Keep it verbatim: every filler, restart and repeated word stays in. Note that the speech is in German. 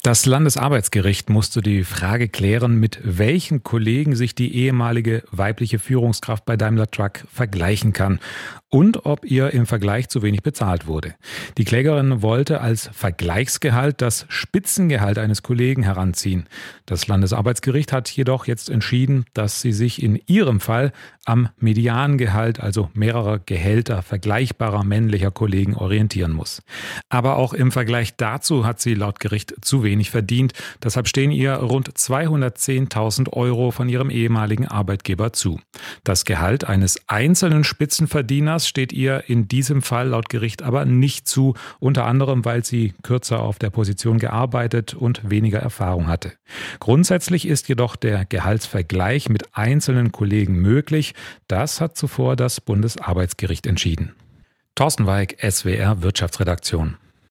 Das Landesarbeitsgericht musste die Frage klären, mit welchen Kollegen sich die ehemalige weibliche Führungskraft bei Daimler Truck vergleichen kann und ob ihr im Vergleich zu wenig bezahlt wurde. Die Klägerin wollte als Vergleichsgehalt das Spitzengehalt eines Kollegen heranziehen. Das Landesarbeitsgericht hat jedoch jetzt entschieden, dass sie sich in ihrem Fall am Mediangehalt, also mehrerer Gehälter vergleichbarer männlicher Kollegen, orientieren muss. Aber auch im Vergleich dazu hat sie laut Gericht zu wenig verdient. Deshalb stehen ihr rund zweihundertzehntausend Euro von ihrem ehemaligen Arbeitgeber zu. Das Gehalt eines einzelnen Spitzenverdieners steht ihr in diesem Fall laut Gericht aber nicht zu, unter anderem, weil sie kürzer auf der Position gearbeitet und weniger Erfahrung hatte. Grundsätzlich ist jedoch der Gehaltsvergleich mit einzelnen Kollegen möglich. Das hat zuvor das Bundesarbeitsgericht entschieden. Thorsten Weig, S W R Wirtschaftsredaktion.